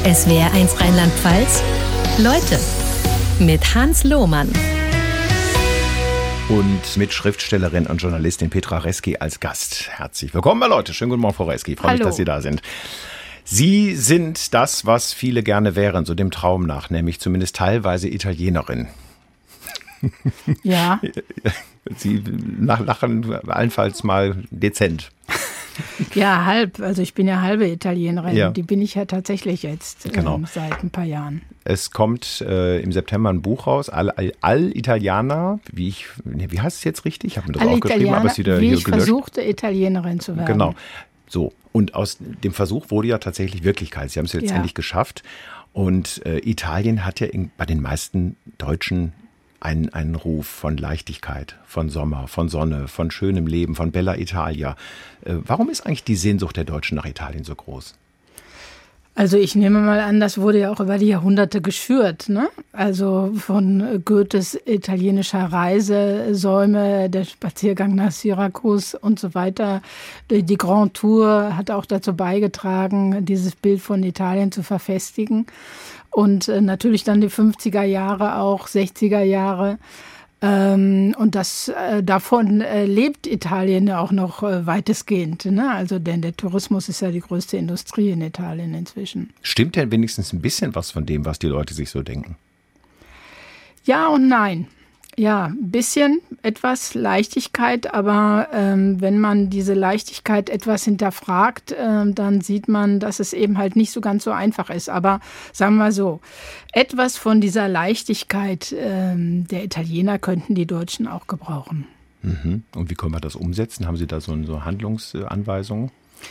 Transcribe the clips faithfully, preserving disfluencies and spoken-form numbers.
S W R eins Rheinland-Pfalz. Leute mit Hans Lohmann. Und mit Schriftstellerin und Journalistin Petra Reski als Gast. Herzlich willkommen, Leute. Schönen guten Morgen, Frau Reski. Ich freue mich, dass Sie da sind. Sie sind das, was viele gerne wären, so dem Traum nach, nämlich zumindest teilweise Italienerin. Ja. Sie lachen allenfalls mal dezent. Ja, halb. Also ich bin ja halbe Italienerin. Ja. Die bin ich ja tatsächlich jetzt Genau. ähm, seit ein paar Jahren. Es kommt äh, im September ein Buch raus, All, All, All Italiana, wie ich, nee, wie heißt es jetzt richtig? Ich habe mir das All aufgeschrieben, aber es ist wieder wie hier ich gelöscht. versuchte, Italienerin zu werden. Genau. So. Und aus dem Versuch wurde ja tatsächlich Wirklichkeit. Sie haben es jetzt Ja. endlich geschafft. Und äh, Italien hat ja in, bei den meisten Deutschen einen, einen Ruf von Leichtigkeit, von Sommer, von Sonne, von schönem Leben, von Bella Italia. Äh, warum ist eigentlich die Sehnsucht der Deutschen nach Italien so groß? Also ich nehme mal an, das wurde ja auch über die Jahrhunderte geschürt, ne? Also von Goethes italienischer Reisesäume, der Spaziergang nach Syrakus und so weiter. Die Grand Tour hat auch dazu beigetragen, dieses Bild von Italien zu verfestigen. Und natürlich dann die fünfziger Jahre, auch sechziger Jahre. Ähm, und das äh, davon äh, lebt Italien ja auch noch äh, weitestgehend, ne? Also denn der Tourismus ist ja die größte Industrie in Italien inzwischen. Stimmt denn wenigstens ein bisschen was von dem, was die Leute sich so denken? Ja und nein. Ja, ein bisschen, etwas Leichtigkeit, aber ähm, wenn man diese Leichtigkeit etwas hinterfragt, ähm, dann sieht man, dass es eben halt nicht so ganz so einfach ist. Aber sagen wir so, etwas von dieser Leichtigkeit ähm, der Italiener könnten die Deutschen auch gebrauchen. Mhm. Und wie können wir das umsetzen? Haben Sie da so, so Handlungsanweisungen?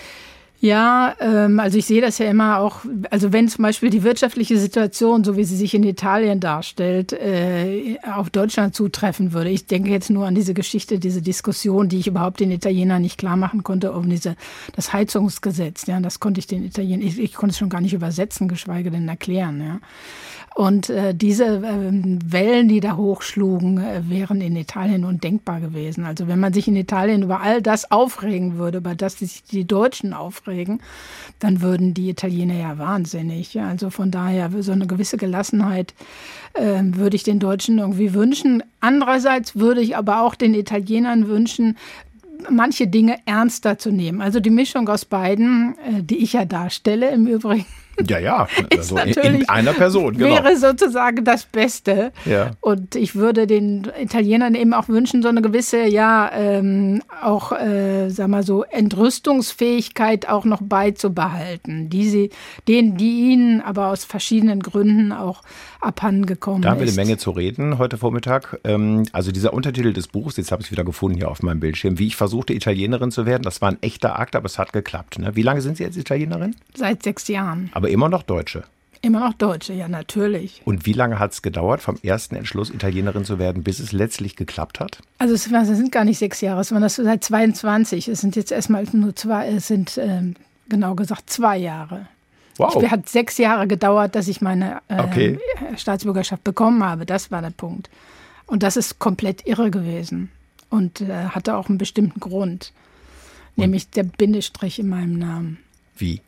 Ja, ähm, also ich sehe das ja immer auch, also wenn zum Beispiel die wirtschaftliche Situation, so wie sie sich in Italien darstellt, äh, auf Deutschland zutreffen würde. Ich denke jetzt nur an diese Geschichte, diese Diskussion, die ich überhaupt den Italienern nicht klar machen konnte, um diese, das Heizungsgesetz. Ja, das konnte ich den Italienern, ich, ich konnte es schon gar nicht übersetzen, geschweige denn erklären. Ja. Und äh, diese äh, Wellen, die da hochschlugen, äh, wären in Italien undenkbar gewesen. Also wenn man sich in Italien über all das aufregen würde, über das sich die Deutschen aufregen, dann würden die Italiener ja wahnsinnig. Ja, also von daher so eine gewisse Gelassenheit äh, würde ich den Deutschen irgendwie wünschen. Andererseits würde ich aber auch den Italienern wünschen, manche Dinge ernster zu nehmen. Also die Mischung aus beiden, äh, die ich ja darstelle im Übrigen, Ja, ja, also in, in einer Person, genau. Wäre sozusagen das Beste. Ja. Und ich würde den Italienern eben auch wünschen, so eine gewisse, ja, ähm, auch, äh, sag mal so, Entrüstungsfähigkeit auch noch beizubehalten, die sie, denen, die ihnen aber aus verschiedenen Gründen auch abhandengekommen ist. Da haben wir eine Menge zu reden heute Vormittag. Also dieser Untertitel des Buchs, jetzt habe ich es wieder gefunden hier auf meinem Bildschirm, wie ich versuchte, Italienerin zu werden. Das war ein echter Akt, aber es hat geklappt. Ne? Wie lange sind Sie jetzt Italienerin? Seit sechs Jahren. Aber immer noch Deutsche. Immer noch Deutsche, ja, natürlich. Und wie lange hat es gedauert, vom ersten Entschluss, Italienerin zu werden, bis es letztlich geklappt hat? Also es, war, es sind gar nicht sechs Jahre, es waren das seit zweiundzwanzig. Es sind jetzt erstmal nur zwei, es sind ähm, genau gesagt zwei Jahre. Wow. Es hat sechs Jahre gedauert, dass ich meine äh, Okay. Staatsbürgerschaft bekommen habe. Das war der Punkt. Und das ist komplett irre gewesen. Und äh, hatte auch einen bestimmten Grund. Und? Nämlich der Bindestrich in meinem Namen. Wie?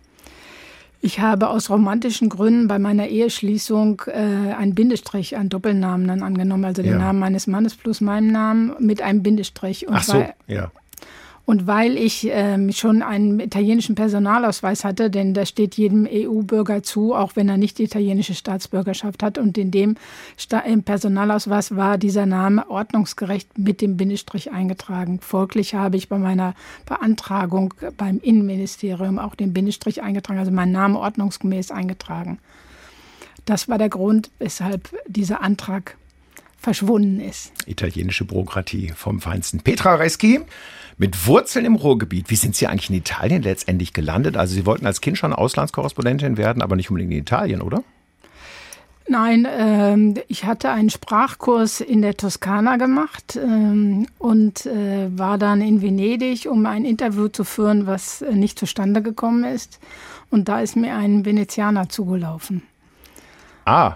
Ich habe aus romantischen Gründen bei meiner Eheschließung äh, einen Bindestrich, einen Doppelnamen dann angenommen. Also den Ja. Namen meines Mannes plus meinen Namen mit einem Bindestrich. Und Ach so, weil, ja. Und weil ich ähm, schon einen italienischen Personalausweis hatte, denn da steht jedem E U-Bürger zu, auch wenn er nicht die italienische Staatsbürgerschaft hat. Und in dem Sta- im Personalausweis war dieser Name ordnungsgerecht mit dem Bindestrich eingetragen. Folglich habe ich bei meiner Beantragung beim Innenministerium auch den Bindestrich eingetragen, also meinen Namen ordnungsgemäß eingetragen. Das war der Grund, weshalb dieser Antrag verschwunden ist. Italienische Bürokratie vom Feinsten. Petra Reski mit Wurzeln im Ruhrgebiet. Wie sind Sie eigentlich in Italien letztendlich gelandet? Also Sie wollten als Kind schon Auslandskorrespondentin werden, aber nicht unbedingt in Italien, oder? Nein, ähm, ich hatte einen Sprachkurs in der Toskana gemacht ähm, und äh, war dann in Venedig, um ein Interview zu führen, was äh, nicht zustande gekommen ist. Und da ist mir ein Venezianer zugelaufen. Ah,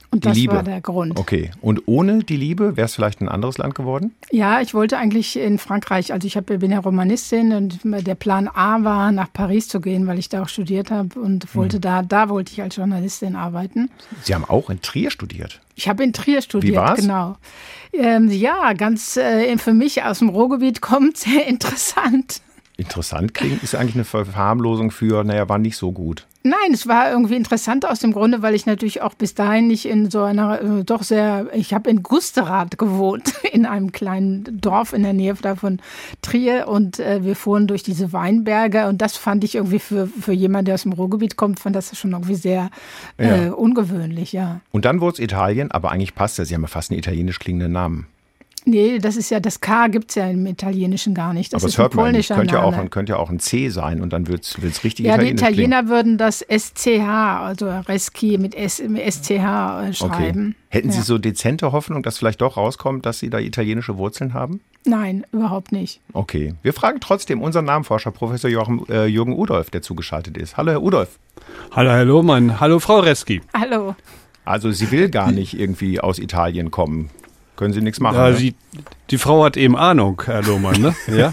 Und die das Liebe. war der Grund. Okay. Und ohne die Liebe wäre es vielleicht ein anderes Land geworden? Ja, ich wollte eigentlich in Frankreich, also ich hab, bin ja Romanistin und der Plan A war, nach Paris zu gehen, weil ich da auch studiert habe und wollte mhm. da, da wollte ich als Journalistin arbeiten. Sie haben auch in Trier studiert? Ich habe in Trier studiert, Wie war's? Genau. Ähm, ja, ganz äh, für mich aus dem Ruhrgebiet kommt, sehr interessant. Interessant klingen ist eigentlich eine Verharmlosung für, naja, war nicht so gut. Nein, es war irgendwie interessant aus dem Grunde, weil ich natürlich auch bis dahin nicht in so einer, äh, doch sehr, ich habe in Gusterath gewohnt, in einem kleinen Dorf in der Nähe davon Trier und äh, wir fuhren durch diese Weinberge und das fand ich irgendwie für, für jemanden, der aus dem Ruhrgebiet kommt, fand das schon irgendwie sehr äh, ja. ungewöhnlich, ja. Und dann wurde es Italien, aber eigentlich passt das, Sie haben ja fast einen italienisch klingenden Namen. Nee, das ist ja, das K gibt es ja im Italienischen gar nicht. Das aber ist ein polnischer könnte ja, Name. auch, könnte ja auch ein C sein und dann wird es richtig ja, italienisch klingen. Ja, die Italiener klingen. Würden das S C H, also Reschi mit, S, mit S C H schreiben. Okay. Hätten Sie ja. so dezente Hoffnung, dass vielleicht doch rauskommt, dass Sie da italienische Wurzeln haben? Nein, überhaupt nicht. Okay, wir fragen trotzdem unseren Namenforscher, Professor Jochen, äh, Jürgen Udolf, der zugeschaltet ist. Hallo, Herr Udolf. Hallo, Herr Lohmann. Hallo, Frau Reschi. Hallo. Also sie will gar nicht irgendwie aus Italien kommen. Können Sie nichts machen? Ja, ne? sie, die Frau hat eben Ahnung, Herr Lohmann. Ne? Ja,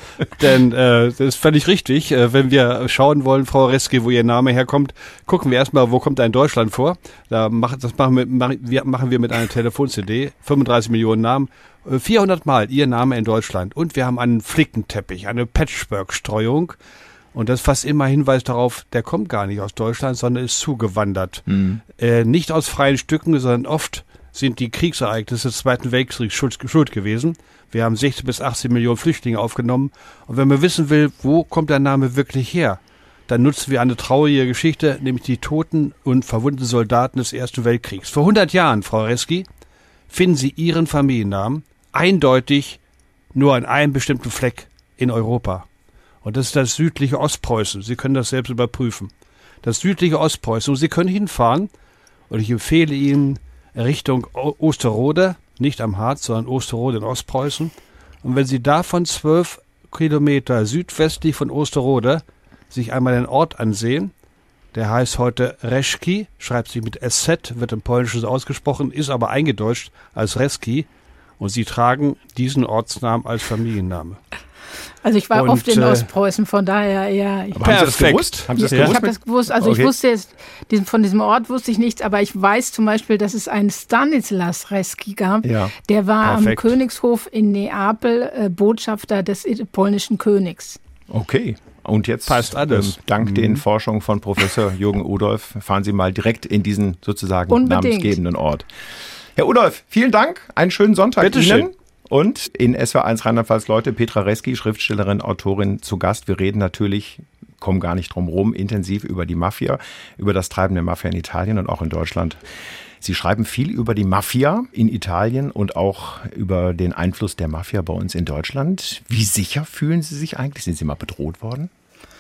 denn äh, das ist völlig richtig. Äh, wenn wir schauen wollen, Frau Reschi, wo Ihr Name herkommt, gucken wir erstmal, wo kommt er in Deutschland vor. Da machen, das machen wir, machen wir mit einer Telefon-C D. fünfunddreißig Millionen Namen. vierhundert Mal Ihr Name in Deutschland. Und wir haben einen Flickenteppich, eine Patchwork-Streuung. Und das ist fast immer Hinweis darauf, der kommt gar nicht aus Deutschland, sondern ist zugewandert. Mhm. Äh, nicht aus freien Stücken, sondern oft sind die Kriegsereignisse des Zweiten Weltkriegs schuld, schuld gewesen. Wir haben sechzehn bis achtzehn Millionen Flüchtlinge aufgenommen. Und wenn man wissen will, wo kommt der Name wirklich her, dann nutzen wir eine traurige Geschichte, nämlich die toten und verwundeten Soldaten des Ersten Weltkriegs. Vor hundert Jahren, Frau Reschi, finden Sie Ihren Familiennamen eindeutig nur an einem bestimmten Fleck in Europa. Und das ist das südliche Ostpreußen. Sie können das selbst überprüfen. Das südliche Ostpreußen. Und Sie können hinfahren. Und ich empfehle Ihnen Richtung Osterode, nicht am Harz, sondern Osterode in Ostpreußen. Und wenn Sie davon zwölf Kilometer südwestlich von Osterode sich einmal den Ort ansehen, der heißt heute Reschki, schreibt sich mit S Z, wird im Polnischen so ausgesprochen, ist aber eingedeutscht als Reski. Und Sie tragen diesen Ortsnamen als Familienname. Also ich war und, oft in äh, Ostpreußen, von daher, ja. Ich aber haben Sie das gewusst? Haben Sie das ja, gewusst? Ich habe das gewusst. Also okay. ich wusste jetzt, diesen, von diesem Ort wusste ich nichts, aber ich weiß zum Beispiel, dass es einen Stanislas Reski gab. Ja. Der war Perfekt. am Königshof in Neapel äh, Botschafter des polnischen Königs. Okay. Und jetzt, passt alles. Ähm, dank mhm. den Forschungen von Professor Jürgen Udolf, fahren Sie mal direkt in diesen sozusagen Unbedingt. namensgebenden Ort. Herr Udolf, vielen Dank. Einen schönen Sonntag Bitte Ihnen. Schön. Und in S W R eins Rheinland-Pfalz Leute, Petra Reschi, Schriftstellerin, Autorin, zu Gast. Wir reden natürlich, kommen gar nicht drum rum, intensiv über die Mafia, über das Treiben der Mafia in Italien und auch in Deutschland. Sie schreiben viel über die Mafia in Italien und auch über den Einfluss der Mafia bei uns in Deutschland. Wie sicher fühlen Sie sich eigentlich? Sind Sie mal bedroht worden?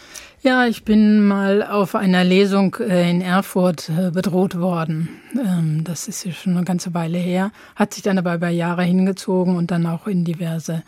Ja, ich bin mal auf einer Lesung in Erfurt bedroht worden. Das ist ja schon eine ganze Weile her. Hat sich dann aber über Jahre hingezogen und dann auch in diverse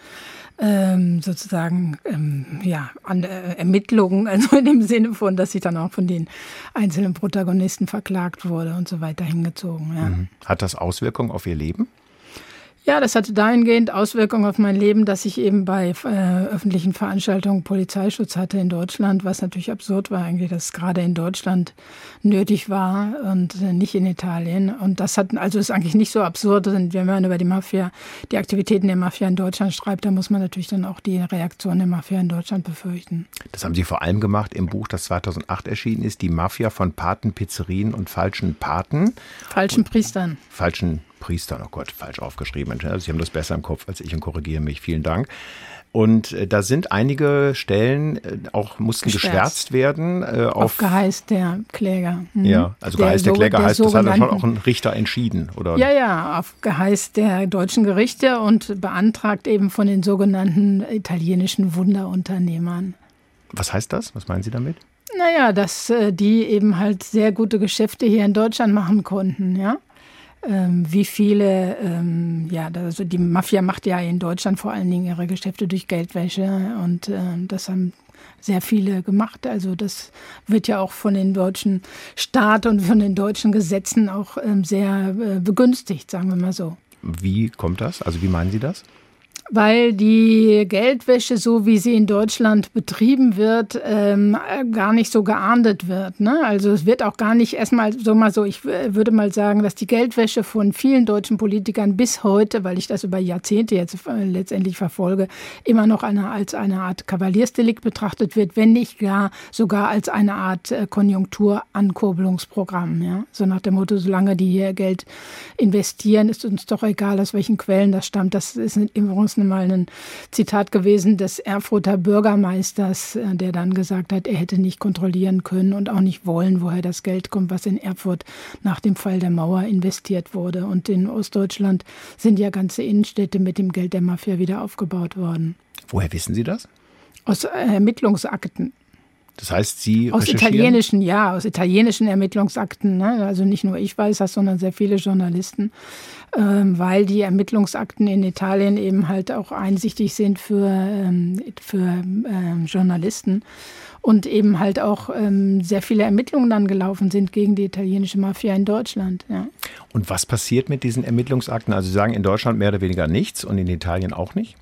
sozusagen ja, an Ermittlungen, also in dem Sinne von, dass ich dann auch von den einzelnen Protagonisten verklagt wurde und so weiter hingezogen. Ja. Hat das Auswirkungen auf Ihr Leben? Ja, das hatte dahingehend Auswirkungen auf mein Leben, dass ich eben bei äh, öffentlichen Veranstaltungen Polizeischutz hatte in Deutschland, was natürlich absurd war eigentlich, dass es gerade in Deutschland nötig war und äh, nicht in Italien. Und das hat, also ist eigentlich nicht so absurd, denn wenn man über die Mafia, die Aktivitäten der Mafia in Deutschland schreibt, dann muss man natürlich dann auch die Reaktion der Mafia in Deutschland befürchten. Das haben Sie vor allem gemacht im Buch, das zweitausendacht erschienen ist, die Mafia von Paten, Pizzerien und falschen Paten. Falschen Priestern. Falschen Priester, oh Gott, falsch aufgeschrieben. Also Sie haben das besser im Kopf als ich und korrigiere mich. Vielen Dank. Und äh, da sind einige Stellen äh, auch mussten geschwärzt, geschwärzt werden. Äh, auf, auf Geheiß der Kläger. Mhm. Ja, also der, Geheiß der Kläger der heißt, das hat dann schon auch ein Richter entschieden, oder? Ja, ja, auf Geheiß der deutschen Gerichte und beantragt eben von den sogenannten italienischen Wunderunternehmern. Was heißt das? Was meinen Sie damit? Naja, dass äh, die eben halt sehr gute Geschäfte hier in Deutschland machen konnten, ja. Ähm, wie viele, ähm, ja, also die Mafia macht ja in Deutschland vor allen Dingen ihre Geschäfte durch Geldwäsche und äh, das haben sehr viele gemacht. Also das wird ja auch von den deutschen Staat und von den deutschen Gesetzen auch ähm, sehr äh, begünstigt, sagen wir mal so. Wie kommt das? Also wie meinen Sie das? Weil die Geldwäsche, so wie sie in Deutschland betrieben wird, ähm, gar nicht so geahndet wird. Ne? Also es wird auch gar nicht erstmal so mal so, ich würde mal sagen, dass die Geldwäsche von vielen deutschen Politikern bis heute, weil ich das über Jahrzehnte jetzt letztendlich verfolge, immer noch eine, als eine Art Kavaliersdelikt betrachtet wird, wenn nicht gar sogar als eine Art Konjunkturankurbelungsprogramm. Ja? So nach dem Motto, solange die hier Geld investieren, ist uns doch egal, aus welchen Quellen das stammt. Das ist übrigens mal ein Zitat gewesen des Erfurter Bürgermeisters, der dann gesagt hat, er hätte nicht kontrollieren können und auch nicht wollen, woher das Geld kommt, was in Erfurt nach dem Fall der Mauer investiert wurde. Und in Ostdeutschland sind ja ganze Innenstädte mit dem Geld der Mafia wieder aufgebaut worden. Woher wissen Sie das? Aus Ermittlungsakten. Das heißt, Sie aus italienischen, ja, aus italienischen Ermittlungsakten. Ne? Also nicht nur ich weiß das, sondern sehr viele Journalisten, ähm, weil die Ermittlungsakten in Italien eben halt auch einsichtig sind für, ähm, für ähm, Journalisten und eben halt auch ähm, sehr viele Ermittlungen dann gelaufen sind gegen die italienische Mafia in Deutschland. Ja. Und was passiert mit diesen Ermittlungsakten? Also Sie sagen in Deutschland mehr oder weniger nichts und in Italien auch nicht?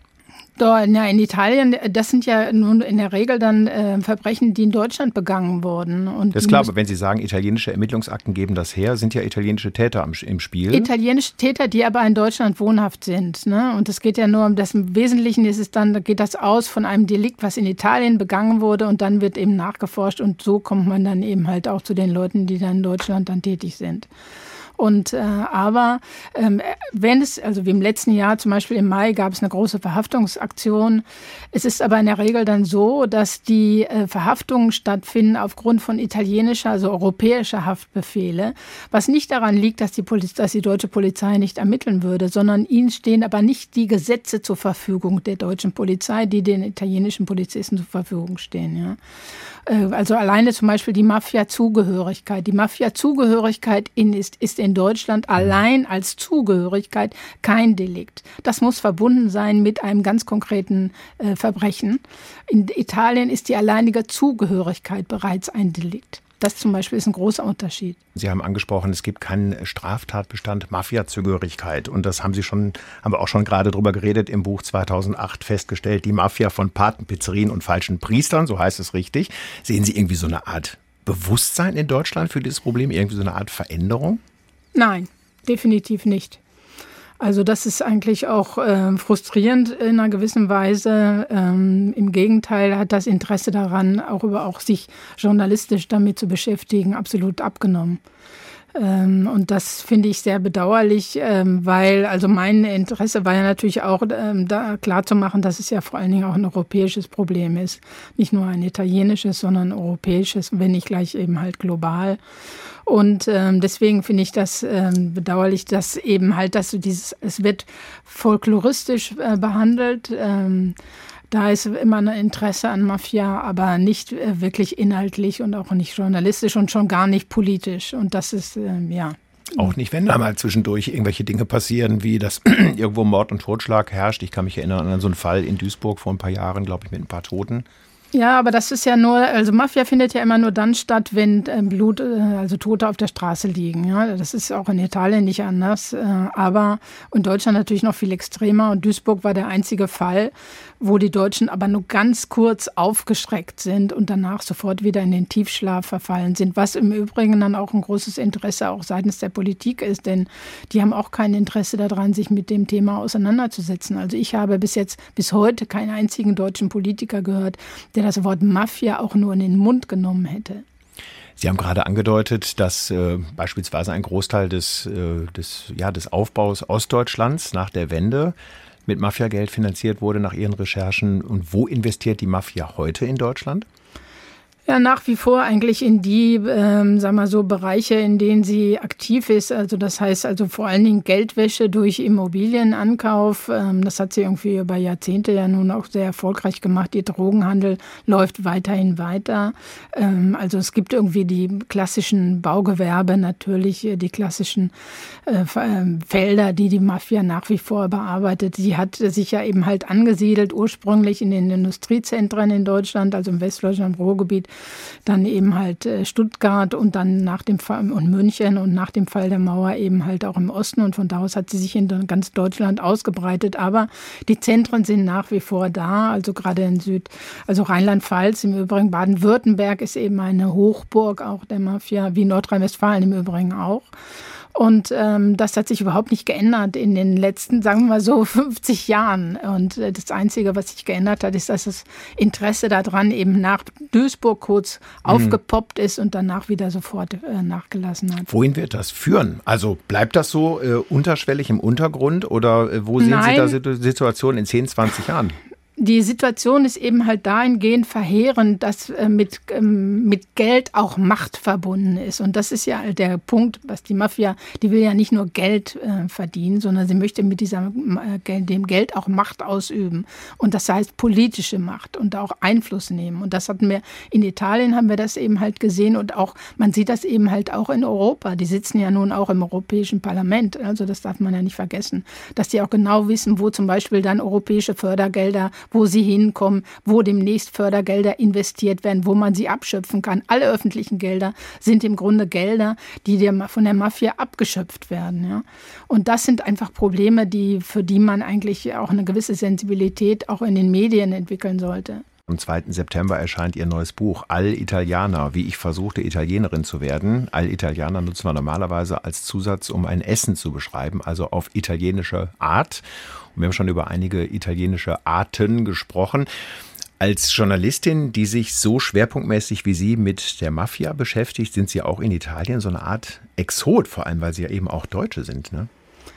Ja, in Italien, das sind ja nun in der Regel dann äh, Verbrechen, die in Deutschland begangen wurden. Und das ist klar, aber wenn Sie sagen, italienische Ermittlungsakten geben das her, sind ja italienische Täter am, im Spiel. Italienische Täter, die aber in Deutschland wohnhaft sind. Ne? Und es geht ja nur um das, im Wesentlichen ist es dann, geht das aus von einem Delikt, was in Italien begangen wurde und dann wird eben nachgeforscht und so kommt man dann eben halt auch zu den Leuten, die dann in Deutschland dann tätig sind. Und äh, aber ähm, wenn es, also wie im letzten Jahr zum Beispiel im Mai gab es eine große Verhaftungsaktion. Es ist aber in der Regel dann so, dass die äh, Verhaftungen stattfinden aufgrund von italienischer, also europäischer Haftbefehle, was nicht daran liegt, dass die, Poliz- dass die deutsche Polizei nicht ermitteln würde, sondern ihnen stehen aber nicht die Gesetze zur Verfügung der deutschen Polizei, die den italienischen Polizisten zur Verfügung stehen. Ja. Also alleine zum Beispiel die Mafia-Zugehörigkeit. Die Mafia-Zugehörigkeit in, ist, ist in Deutschland allein als Zugehörigkeit kein Delikt. Das muss verbunden sein mit einem ganz konkreten äh, Verbrechen. In Italien ist die alleinige Zugehörigkeit bereits ein Delikt. Das zum Beispiel ist ein großer Unterschied. Sie haben angesprochen, es gibt keinen Straftatbestand Mafia-Zugehörigkeit. Und das haben Sie schon, haben wir auch schon gerade drüber geredet, im Buch zweitausendacht festgestellt, die Mafia von Patenpizzerien und falschen Priestern, so heißt es richtig. Sehen Sie irgendwie so eine Art Bewusstsein in Deutschland für dieses Problem, irgendwie so eine Art Veränderung? Nein, definitiv nicht. Also das ist eigentlich auch äh, frustrierend in einer gewissen Weise. Ähm, Im Gegenteil hat das Interesse daran, auch über auch sich journalistisch damit zu beschäftigen, absolut abgenommen. Ähm, und das finde ich sehr bedauerlich, ähm, weil also mein Interesse war ja natürlich auch, ähm, da klarzumachen, dass es ja vor allen Dingen auch ein europäisches Problem ist. Nicht nur ein italienisches, sondern ein europäisches, wenn nicht gleich eben halt global. Und ähm, deswegen finde ich das ähm, bedauerlich, dass eben halt, dass so dieses, es wird folkloristisch äh, behandelt. Ähm, da ist immer ein Interesse an Mafia, aber nicht äh, wirklich inhaltlich und auch nicht journalistisch und schon gar nicht politisch. Und das ist, äh, ja. Auch nicht, wenn da mal zwischendurch irgendwelche Dinge passieren, wie dass irgendwo Mord und Totschlag herrscht. Ich kann mich erinnern an so einen Fall in Duisburg vor ein paar Jahren, glaube ich, mit ein paar Toten. Ja, aber das ist ja nur, also Mafia findet ja immer nur dann statt, wenn äh, Blut, äh, also Tote auf der Straße liegen. Ja, das ist auch in Italien nicht anders, äh, aber in Deutschland natürlich noch viel extremer. Und Duisburg war der einzige Fall, wo die Deutschen aber nur ganz kurz aufgeschreckt sind und danach sofort wieder in den Tiefschlaf verfallen sind, was im Übrigen dann auch ein großes Interesse auch seitens der Politik ist, denn die haben auch kein Interesse daran, sich mit dem Thema auseinanderzusetzen. Also ich habe bis jetzt, bis heute keinen einzigen deutschen Politiker gehört, der das Wort Mafia auch nur in den Mund genommen hätte. Sie haben gerade angedeutet, dass äh, beispielsweise ein Großteil des, äh, des, ja, des Aufbaus Ostdeutschlands nach der Wende mit Mafiageld finanziert wurde nach Ihren Recherchen. Und wo investiert die Mafia heute in Deutschland? Ja, nach wie vor eigentlich in die, ähm, sagen wir so, Bereiche, in denen sie aktiv ist. Also das heißt also vor allen Dingen Geldwäsche durch Immobilienankauf. Ähm, das hat sie irgendwie über Jahrzehnte ja nun auch sehr erfolgreich gemacht. Ihr Drogenhandel läuft weiterhin weiter. Ähm, also es gibt irgendwie die klassischen Baugewerbe, natürlich die klassischen äh, Felder, die die Mafia nach wie vor bearbeitet. Sie hat sich ja eben halt angesiedelt, ursprünglich in den Industriezentren in Deutschland, also im Westdeutschland, im Ruhrgebiet. Dann eben halt Stuttgart und dann nach dem Fall und München und nach dem Fall der Mauer eben halt auch im Osten. Und von da aus hat sie sich in ganz Deutschland ausgebreitet. Aber die Zentren sind nach wie vor da, also gerade in Süd, also Rheinland-Pfalz, im Übrigen Baden-Württemberg ist eben eine Hochburg auch der Mafia, wie Nordrhein-Westfalen im Übrigen auch. Und ähm, das hat sich überhaupt nicht geändert in den letzten, sagen wir mal so, fünfzig Jahren. Und äh, das Einzige, was sich geändert hat, ist, dass das Interesse daran eben nach Duisburg kurz mhm. aufgepoppt ist und danach wieder sofort äh, nachgelassen hat. Wohin wird das führen? Also bleibt das so äh, unterschwellig im Untergrund oder äh, wo sehen Nein. Sie da Situation in zehn, zwanzig Jahren? Die Situation ist eben halt dahingehend verheerend, dass äh, mit, ähm, mit Geld auch Macht verbunden ist. Und das ist ja der Punkt, was die Mafia, die will ja nicht nur Geld äh, verdienen, sondern sie möchte mit dieser, äh, dem Geld auch Macht ausüben. Und das heißt politische Macht und auch Einfluss nehmen. Und das hatten wir, in Italien haben wir das eben halt gesehen und auch, man sieht das eben halt auch in Europa. Die sitzen ja nun auch im Europäischen Parlament. Also das darf man ja nicht vergessen, dass die auch genau wissen, wo zum Beispiel dann europäische Fördergelder, wo sie hinkommen, wo demnächst Fördergelder investiert werden, wo man sie abschöpfen kann. Alle öffentlichen Gelder sind im Grunde Gelder, die von der Mafia abgeschöpft werden. Ja. Und das sind einfach Probleme, die, für die man eigentlich auch eine gewisse Sensibilität auch in den Medien entwickeln sollte. Am zweiten September erscheint ihr neues Buch Al-Italiana, wie ich versuchte, Italienerin zu werden. Al-Italiana nutzen wir normalerweise als Zusatz, um ein Essen zu beschreiben, also auf italienische Art. Und wir haben schon über einige italienische Arten gesprochen. Als Journalistin, die sich so schwerpunktmäßig wie Sie mit der Mafia beschäftigt, sind Sie auch in Italien so eine Art Exot, vor allem weil Sie ja eben auch Deutsche sind, ne?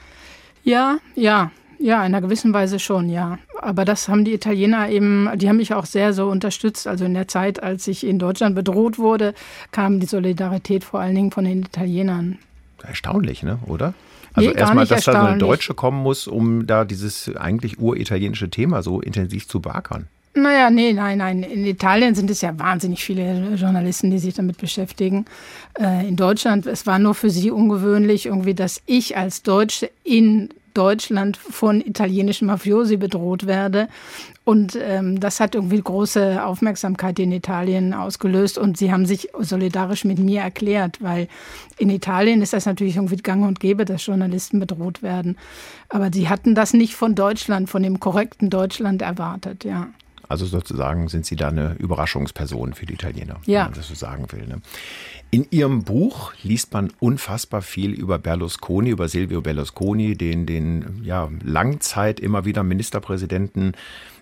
Ja, ja. Ja, in einer gewissen Weise schon, ja. Aber das haben die Italiener eben, die haben mich auch sehr so unterstützt. Also in der Zeit, als ich in Deutschland bedroht wurde, kam die Solidarität vor allen Dingen von den Italienern. Erstaunlich, ne? Oder? Also nee, erstmal, dass da so eine Deutsche kommen muss, um da dieses eigentlich uritalienische Thema so intensiv zu beackern. Naja, nee, nein, nein. In Italien sind es ja wahnsinnig viele Journalisten, die sich damit beschäftigen. Äh, in Deutschland, es war nur für sie ungewöhnlich, irgendwie, dass ich als Deutsche in Deutschland von italienischen Mafiosi bedroht werde. Und ähm, das hat irgendwie große Aufmerksamkeit in Italien ausgelöst. Und sie haben sich solidarisch mit mir erklärt, weil in Italien ist das natürlich irgendwie gang und gäbe, dass Journalisten bedroht werden. Aber sie hatten das nicht von Deutschland, von dem korrekten Deutschland erwartet, ja. Also sozusagen sind Sie da eine Überraschungsperson für die Italiener, ja, wenn man das so sagen will. Ne? In Ihrem Buch liest man unfassbar viel über Berlusconi, über Silvio Berlusconi, den, den ja, Langzeit immer wieder Ministerpräsidenten.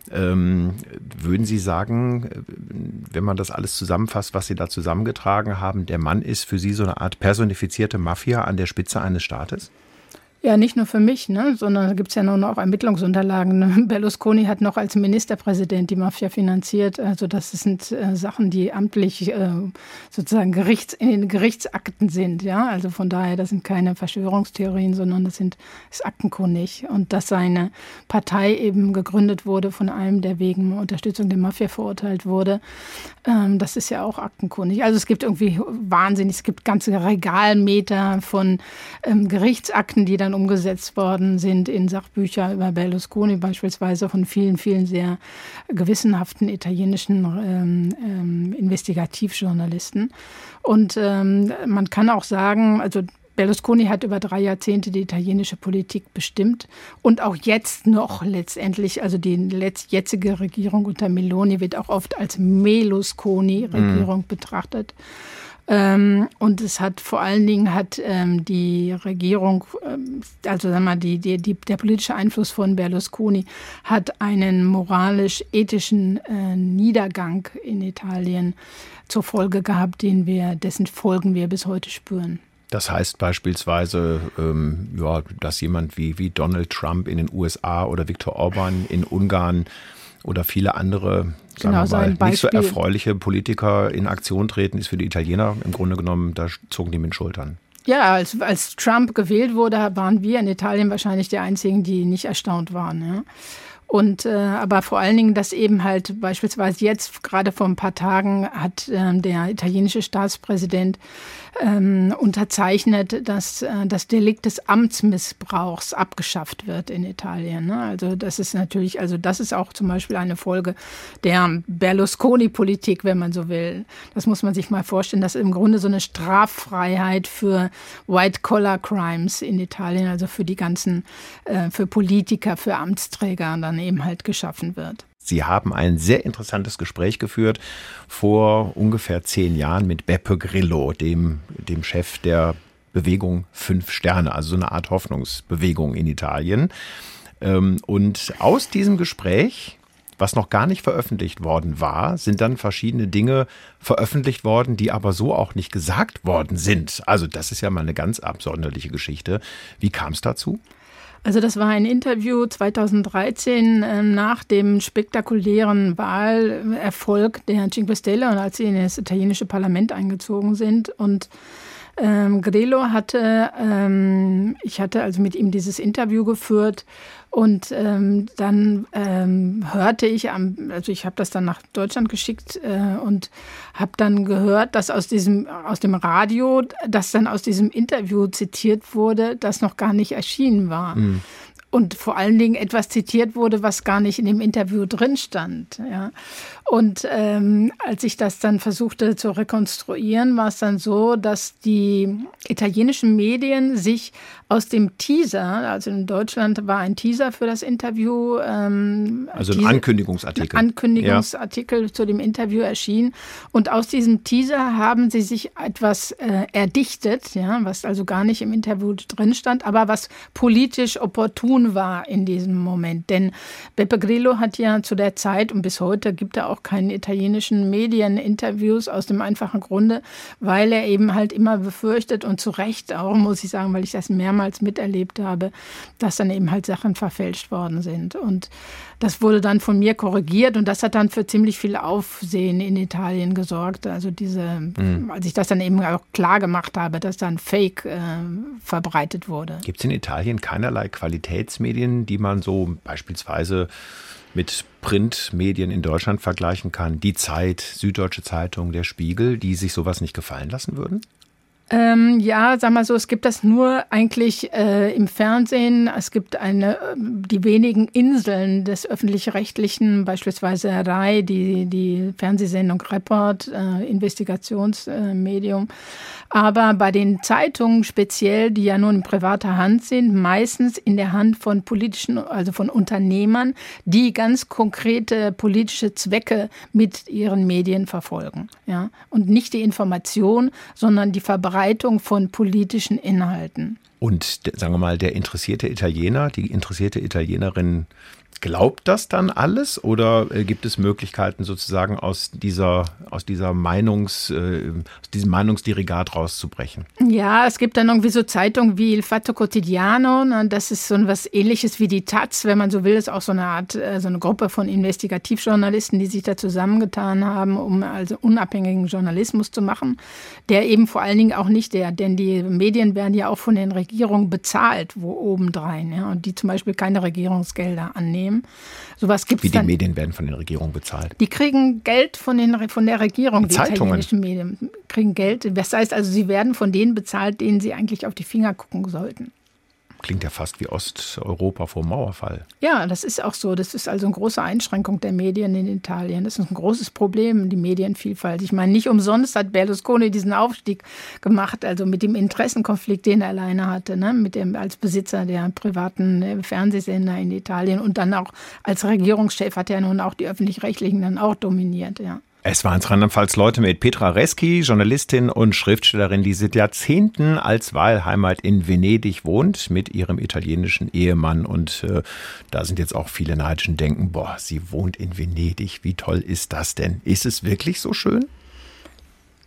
Ähm, würden Sie sagen, wenn man das alles zusammenfasst, was Sie da zusammengetragen haben, der Mann ist für Sie so eine Art personifizierte Mafia an der Spitze eines Staates? Ja, nicht nur für mich, ne, sondern da gibt es ja nun auch Ermittlungsunterlagen. Berlusconi hat noch als Ministerpräsident die Mafia finanziert. Also das sind äh, Sachen, die amtlich äh, sozusagen Gerichts, in den Gerichtsakten sind. Ja, also von daher, das sind keine Verschwörungstheorien, sondern das sind ist aktenkundig. Und dass seine Partei eben gegründet wurde von einem, der wegen Unterstützung der Mafia verurteilt wurde, ähm, das ist ja auch aktenkundig. Also es gibt irgendwie wahnsinnig, es gibt ganze Regalmeter von ähm, Gerichtsakten, die dann umgesetzt worden sind in Sachbücher über Berlusconi, beispielsweise von vielen, vielen sehr gewissenhaften italienischen ähm, ähm, Investigativjournalisten. Und ähm, man kann auch sagen, also Berlusconi hat über drei Jahrzehnte die italienische Politik bestimmt und auch jetzt noch letztendlich, also die jetzige Regierung unter Meloni wird auch oft als Melusconi-Regierung mhm. betrachtet. Ähm, und es hat vor allen Dingen hat ähm, die Regierung, ähm, also sagen wir mal, die, die, die, der politische Einfluss von Berlusconi hat einen moralisch-ethischen äh, Niedergang in Italien zur Folge gehabt, den wir, dessen Folgen wir bis heute spüren. Das heißt beispielsweise, ähm, ja, dass jemand wie, wie Donald Trump in den U S A oder Viktor Orban in Ungarn oder viele andere, sagen Genau, so wir ein mal, nicht so Beispiel. erfreuliche Politiker in Aktion treten, ist für die Italiener im Grunde genommen, da zogen die mit den Schultern. Ja, als, als Trump gewählt wurde, waren wir in Italien wahrscheinlich die Einzigen, die nicht erstaunt waren. Ja. Und äh, aber vor allen Dingen, dass eben halt beispielsweise jetzt, gerade vor ein paar Tagen, hat äh, der italienische Staatspräsident ähm, unterzeichnet, dass äh, das Delikt des Amtsmissbrauchs abgeschafft wird in Italien. Ne? Also das ist natürlich, also das ist auch zum Beispiel eine Folge der Berlusconi-Politik, wenn man so will. Das muss man sich mal vorstellen, dass im Grunde so eine Straffreiheit für White-Collar-Crimes in Italien, also für die ganzen, äh, für Politiker, für Amtsträger dann eben halt geschaffen wird. Sie haben ein sehr interessantes Gespräch geführt vor ungefähr zehn Jahren mit Beppe Grillo, dem, dem Chef der Bewegung Fünf Sterne, also so eine Art Hoffnungsbewegung in Italien. Und aus diesem Gespräch, was noch gar nicht veröffentlicht worden war, sind dann verschiedene Dinge veröffentlicht worden, die aber so auch nicht gesagt worden sind. Also das ist ja mal eine ganz absonderliche Geschichte. Wie kam es dazu? Also das war ein Interview zweitausenddreizehn äh, nach dem spektakulären Wahlerfolg der Cinque Stelle und als sie in das italienische Parlament eingezogen sind. Und ähm, Grillo hatte, ähm, ich hatte also mit ihm dieses Interview geführt und ähm, dann ähm, hörte ich, am, also ich habe das dann nach Deutschland geschickt äh, und habe dann gehört, dass aus diesem aus dem Radio, dass dann aus diesem Interview zitiert wurde, das noch gar nicht erschienen war. Mhm. Und vor allen Dingen etwas zitiert wurde, was gar nicht in dem Interview drin stand. Ja. Und ähm, als ich das dann versuchte zu rekonstruieren, war es dann so, dass die italienischen Medien sich aus dem Teaser, also in Deutschland war ein Teaser für das Interview. Ähm, also ein Teaser, Ankündigungsartikel. Ein Ankündigungsartikel ja. zu dem Interview erschien. Und aus diesem Teaser haben sie sich etwas äh, erdichtet, ja, was also gar nicht im Interview drin stand, aber was politisch opportun war in diesem Moment. Denn Beppe Grillo hat ja zu der Zeit und bis heute gibt er auch keine italienischen Medieninterviews aus dem einfachen Grunde, weil er eben halt immer befürchtet und zu Recht auch, muss ich sagen, weil ich das mehrmals miterlebt habe, dass dann eben halt Sachen verfälscht worden sind. Und das wurde dann von mir korrigiert und das hat dann für ziemlich viel Aufsehen in Italien gesorgt. Also diese, mhm. als ich das dann eben auch klar gemacht habe, dass dann Fake äh, verbreitet wurde. Gibt es in Italien keinerlei Qualitätsmedien, die man so beispielsweise mit Printmedien in Deutschland vergleichen kann? Die Zeit, Süddeutsche Zeitung, der Spiegel, die sich sowas nicht gefallen lassen würden? Ähm, ja, sag mal so, es gibt das nur eigentlich äh, im Fernsehen. Es gibt eine, die wenigen Inseln des Öffentlich-Rechtlichen, beispielsweise Rai, die, die Fernsehsendung Report, äh, Investigationsmedium. Äh, Aber bei den Zeitungen speziell, die ja nur in privater Hand sind, meistens in der Hand von politischen, also von Unternehmern, die ganz konkrete politische Zwecke mit ihren Medien verfolgen. Ja? Und nicht die Information, sondern die Verbreitung von politischen Inhalten. Und sagen wir mal, der interessierte Italiener, die interessierte Italienerin glaubt das dann alles oder äh, gibt es Möglichkeiten sozusagen aus dieser aus dieser Meinungs äh, aus diesem Meinungsdirigat rauszubrechen? Ja, es gibt dann irgendwie so Zeitungen wie Il Fatto Quotidiano, ne? Das ist so was Ähnliches wie die Taz, wenn man so will, ist auch so eine Art äh, so eine Gruppe von Investigativjournalisten, die sich da zusammengetan haben, um also unabhängigen Journalismus zu machen, der eben vor allen Dingen auch nicht der, denn die Medien werden ja auch von den Regierungen bezahlt, wo obendrein, ja, und die zum Beispiel keine Regierungsgelder annehmen. Sowas gibt's Wie die dann. Medien werden von den Regierungen bezahlt? Die kriegen Geld von, den, von der Regierung, die, die Zeitungen. italienischen Medien kriegen Geld. Das heißt also, sie werden von denen bezahlt, denen sie eigentlich auf die Finger gucken sollten. Klingt ja fast wie Osteuropa vor dem Mauerfall. Ja, das ist auch so. Das ist also eine große Einschränkung der Medien in Italien. Das ist ein großes Problem, die Medienvielfalt. Ich meine, nicht umsonst hat Berlusconi diesen Aufstieg gemacht, also mit dem Interessenkonflikt, den er alleine hatte, ne? Mit dem als Besitzer der privaten Fernsehsender in Italien und dann auch als Regierungschef hat er nun auch die Öffentlich-Rechtlichen dann auch dominiert, ja. Es waren Rheinland-Pfalz Leute mit Petra Reski, Journalistin und Schriftstellerin, die seit Jahrzehnten als Wahlheimat in Venedig wohnt, mit ihrem italienischen Ehemann. Und äh, da sind jetzt auch viele Neidischen denken, boah, sie wohnt in Venedig, wie toll ist das denn? Ist es wirklich so schön?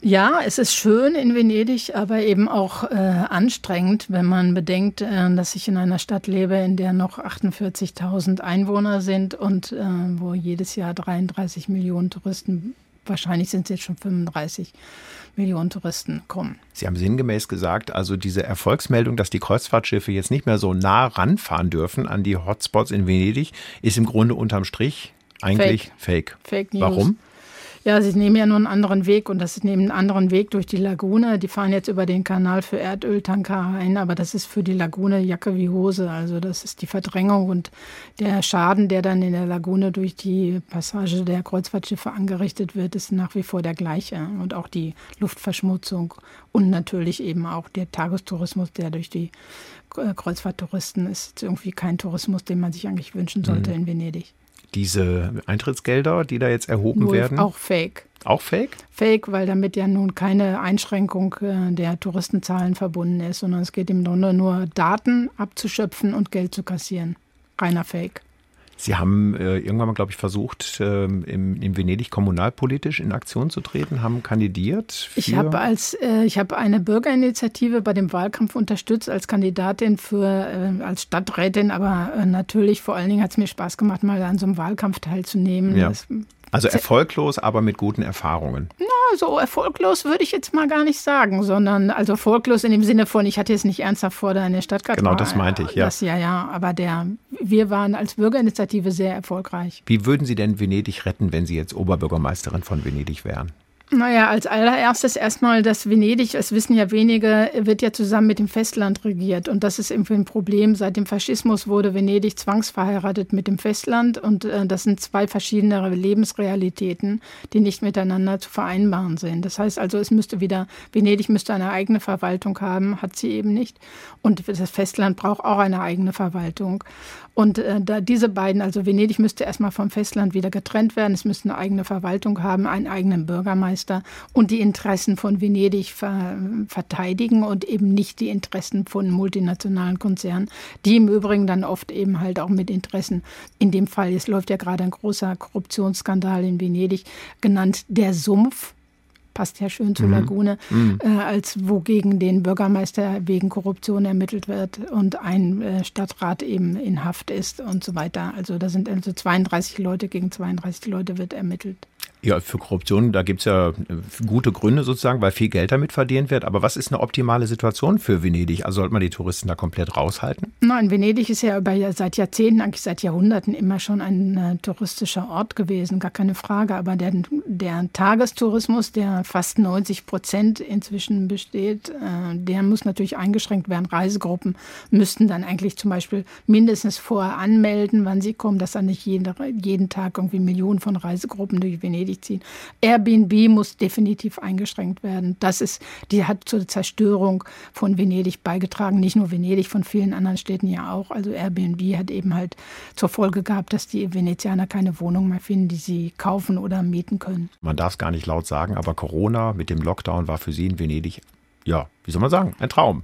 Ja, es ist schön in Venedig, aber eben auch äh, anstrengend, wenn man bedenkt, äh, dass ich in einer Stadt lebe, in der noch achtundvierzigtausend Einwohner sind und äh, wo jedes Jahr dreiunddreißig Millionen Touristen, wahrscheinlich sind es jetzt schon fünfunddreißig Millionen Touristen kommen. Sie haben sinngemäß gesagt, also diese Erfolgsmeldung, dass die Kreuzfahrtschiffe jetzt nicht mehr so nah ranfahren dürfen an die Hotspots in Venedig, ist im Grunde unterm Strich eigentlich Fake. Fake, Fake News. Warum? Ja, sie nehmen ja nur einen anderen Weg und das ist neben einen anderen Weg durch die Lagune. Die fahren jetzt über den Kanal für Erdöltanker ein, aber das ist für die Lagune Jacke wie Hose. Also das ist die Verdrängung und der Schaden, der dann in der Lagune durch die Passage der Kreuzfahrtschiffe angerichtet wird, ist nach wie vor der gleiche. Und auch die Luftverschmutzung und natürlich eben auch der Tagestourismus, der durch die Kreuzfahrttouristen ist irgendwie kein Tourismus, den man sich eigentlich wünschen sollte mhm. in Venedig. Diese Eintrittsgelder, die da jetzt erhoben Nur werden? Auch fake. Auch fake? Fake, weil damit ja nun keine Einschränkung der Touristenzahlen verbunden ist, sondern es geht im Grunde nur Daten abzuschöpfen und Geld zu kassieren. Reiner Fake. Sie haben äh, irgendwann mal, glaube ich, versucht, äh, im, in Venedig kommunalpolitisch in Aktion zu treten, haben kandidiert. Ich habe als äh, ich habe eine Bürgerinitiative bei dem Wahlkampf unterstützt als Kandidatin für äh, als Stadträtin, aber äh, natürlich vor allen Dingen hat es mir Spaß gemacht, mal an so einem Wahlkampf teilzunehmen. Ja. Das, also erfolglos, aber mit guten Erfahrungen. Na, so erfolglos würde ich jetzt mal gar nicht sagen, sondern also erfolglos in dem Sinne von, ich hatte jetzt nicht ernsthaft vor, da eine Stadtrat. Genau, das meinte ich, ja. Das, ja, ja, aber der, wir waren als Bürgerinitiative sehr erfolgreich. Wie würden Sie denn Venedig retten, wenn Sie jetzt Oberbürgermeisterin von Venedig wären? Naja, als allererstes erstmal, dass Venedig, das wissen ja wenige, wird ja zusammen mit dem Festland regiert. Und das ist irgendwie ein Problem. Seit dem Faschismus wurde Venedig zwangsverheiratet mit dem Festland. Und äh, das sind zwei verschiedene Lebensrealitäten, die nicht miteinander zu vereinbaren sind. Das heißt also, es müsste wieder, Venedig müsste eine eigene Verwaltung haben, hat sie eben nicht. Und das Festland braucht auch eine eigene Verwaltung. Und äh, da diese beiden, also Venedig müsste erstmal vom Festland wieder getrennt werden. Es müsste eine eigene Verwaltung haben, einen eigenen Bürgermeister und die Interessen von Venedig ver verteidigen und eben nicht die Interessen von multinationalen Konzernen, die im Übrigen dann oft eben halt auch mit Interessen, in dem Fall, jetzt läuft ja gerade ein großer Korruptionsskandal in Venedig, genannt der Sumpf. Passt ja schön zur Lagune, mhm. äh, als wogegen den Bürgermeister wegen Korruption ermittelt wird und ein äh, Stadtrat eben in Haft ist und so weiter. Also da sind also zweiunddreißig Leute, gegen zweiunddreißig Leute wird ermittelt. Ja, für Korruption, da gibt's ja gute Gründe sozusagen, weil viel Geld damit verdient wird. Aber was ist eine optimale Situation für Venedig? Also sollte man die Touristen da komplett raushalten? Nein, Venedig ist ja über, seit Jahrzehnten, eigentlich seit Jahrhunderten immer schon ein äh, touristischer Ort gewesen, gar keine Frage. Aber der, der Tagestourismus, der fast neunzig Prozent inzwischen besteht, äh, der muss natürlich eingeschränkt werden. Reisegruppen müssten dann eigentlich zum Beispiel mindestens vorher anmelden, wann sie kommen, dass dann nicht jeden, jeden Tag irgendwie Millionen von Reisegruppen durch Venedig ziehen. Airbnb muss definitiv eingeschränkt werden. Das ist, die hat zur Zerstörung von Venedig beigetragen. Nicht nur Venedig, von vielen anderen Städten ja auch. Also Airbnb hat eben halt zur Folge gehabt, dass die Venezianer keine Wohnung mehr finden, die sie kaufen oder mieten können. Man darf es gar nicht laut sagen, aber Corona mit dem Lockdown war für Sie in Venedig, ja, wie soll man sagen, ein Traum.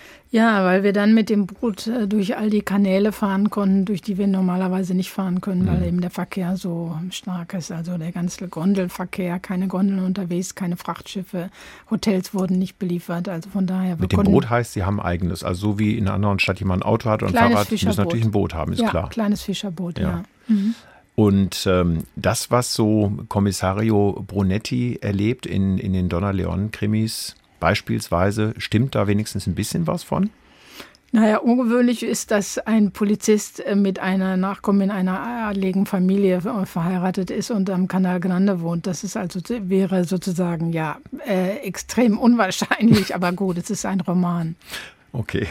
Ja, weil wir dann mit dem Boot durch all die Kanäle fahren konnten, durch die wir normalerweise nicht fahren können, mhm. weil eben der Verkehr so stark ist. Also der ganze Gondelverkehr, keine Gondeln unterwegs, keine Frachtschiffe, Hotels wurden nicht beliefert. Also von daher. Mit dem Boot heißt, Sie haben eigenes. Also so wie in einer anderen Stadt jemand ein Auto hat und ein Fahrrad, müssen natürlich ein Boot haben, ist ja, klar. Ja, kleines Fischerboot, ja. ja. Mhm. Und ähm, das, was so Kommissario Brunetti erlebt in, in den Donna Leon-Krimis, beispielsweise, stimmt da wenigstens ein bisschen was von? Naja, ungewöhnlich ist, dass ein Polizist mit einer Nachkommen in einer adligen Familie verheiratet ist und am Canal Grande wohnt. Das ist also, wäre sozusagen, ja, äh, extrem unwahrscheinlich, aber gut, es ist ein Roman. Okay.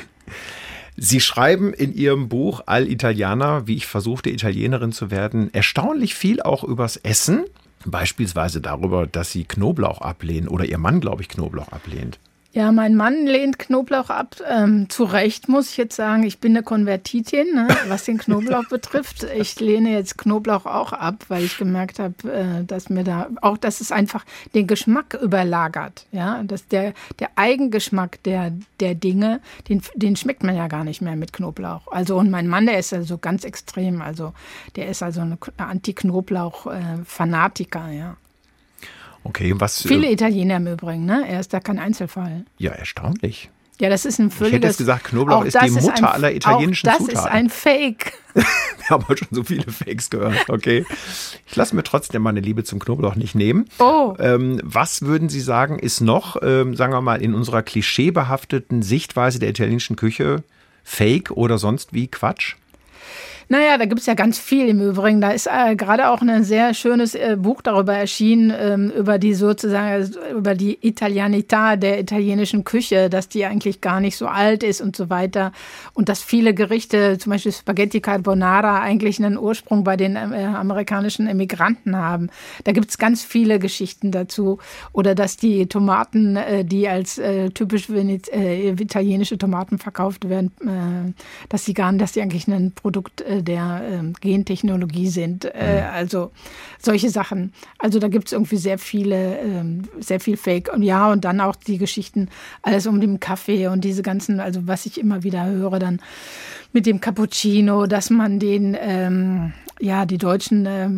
Sie schreiben in Ihrem Buch Al Italiana, wie ich versuchte, Italienerin zu werden, erstaunlich viel auch übers Essen. Beispielsweise darüber, dass Sie Knoblauch ablehnen oder Ihr Mann, glaube ich, Knoblauch ablehnt. Ja, mein Mann lehnt Knoblauch ab. Ähm, zu Recht muss ich jetzt sagen, ich bin eine Konvertitin, ne, was den Knoblauch betrifft. Ich lehne jetzt Knoblauch auch ab, weil ich gemerkt habe, äh, dass mir da auch, dass es einfach den Geschmack überlagert. Ja, dass der, der Eigengeschmack der, der Dinge, den, den schmeckt man ja gar nicht mehr mit Knoblauch. Also, und mein Mann, der ist also ganz extrem. Also, der ist also ein Anti-Knoblauch-Fanatiker, ja. Okay, was... Viele Italiener im Übrigen, ne? Er ist da kein Einzelfall. Ja, erstaunlich. Ja, das ist ein völliges... Ich hätte jetzt gesagt, Knoblauch ist die Mutter ist ein, aller italienischen auch das Zutaten. Das ist ein Fake. Wir haben heute schon so viele Fakes gehört, okay. Ich lasse mir trotzdem meine Liebe zum Knoblauch nicht nehmen. Oh. Ähm, was würden Sie sagen, ist noch, ähm, sagen wir mal, in unserer klischeebehafteten Sichtweise der italienischen Küche Fake oder sonst wie Quatsch? Naja, da gibt es ja ganz viel im Übrigen. Da ist äh, gerade auch ein sehr schönes äh, Buch darüber erschienen, ähm, über die sozusagen, über die Italianità der italienischen Küche, dass die eigentlich gar nicht so alt ist und so weiter. Und dass viele Gerichte, zum Beispiel Spaghetti Carbonara, eigentlich einen Ursprung bei den äh, amerikanischen Emigranten haben. Da gibt es ganz viele Geschichten dazu. Oder dass die Tomaten, äh, die als äh, typisch äh, italienische Tomaten verkauft werden, äh, dass sie gar nicht, dass die eigentlich ein Produkt äh, der ähm, Gentechnologie sind. Äh, mhm. Also solche Sachen. Also da gibt es irgendwie sehr viele, ähm, sehr viel Fake. Und ja, und dann auch die Geschichten, alles um den Kaffee und diese ganzen, also was ich immer wieder höre, dann mit dem Cappuccino, dass man den, ähm, ja, die Deutschen äh,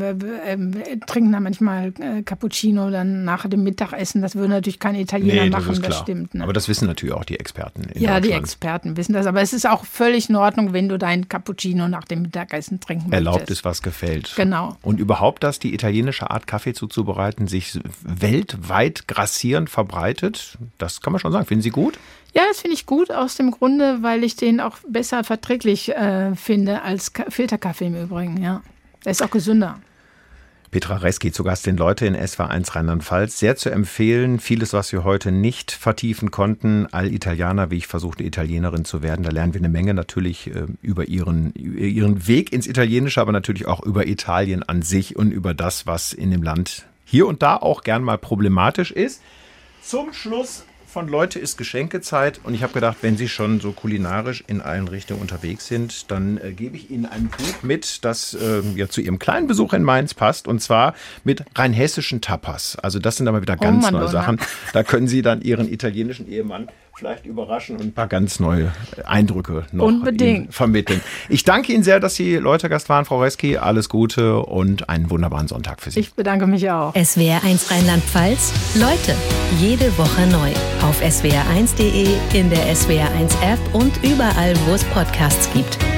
äh, trinken da manchmal äh, Cappuccino dann nach dem Mittagessen. Das würde natürlich kein Italiener nee, machen, das, das stimmt. Ne? Aber das wissen natürlich auch die Experten in Ja, Deutschland. die Experten wissen das. Aber es ist auch völlig in Ordnung, wenn du dein Cappuccino nach dem Mittagessen trinken möchtest. Erlaubt ist, was gefällt. Genau. Und überhaupt, dass die italienische Art, Kaffee zuzubereiten, sich weltweit grassierend verbreitet, das kann man schon sagen. Finden Sie gut? Ja, das finde ich gut aus dem Grunde, weil ich den auch besser verträglich äh, finde als Ka- Filterkaffee im Übrigen. Ja, der ist auch gesünder. Petra Reski zu Gast, den Leute in S W R eins Rheinland-Pfalz. Sehr zu empfehlen. Vieles, was wir heute nicht vertiefen konnten. All Italiener, wie ich versuchte, Italienerin zu werden. Da lernen wir eine Menge natürlich äh, über ihren, ihren Weg ins Italienische, aber natürlich auch über Italien an sich und über das, was in dem Land hier und da auch gern mal problematisch ist. Zum Schluss von Leute ist Geschenkezeit und ich habe gedacht, wenn Sie schon so kulinarisch in allen Richtungen unterwegs sind, dann äh, gebe ich Ihnen ein Buch mit, das äh, ja zu Ihrem kleinen Besuch in Mainz passt und zwar mit rheinhessischen Tapas. Also das sind aber wieder ganz oh Mann, neue oh Sachen. Da können Sie dann Ihren italienischen Ehemann vielleicht überraschen und ein paar ganz neue Eindrücke noch Unbedingt. vermitteln. Ich danke Ihnen sehr, dass Sie Läutergast waren, Frau Reski. Alles Gute und einen wunderbaren Sonntag für Sie. Ich bedanke mich auch. S W R eins Rheinland-Pfalz. Leute, jede Woche neu. Auf S W R eins punkt de, in der S W R eins App und überall, wo es Podcasts gibt.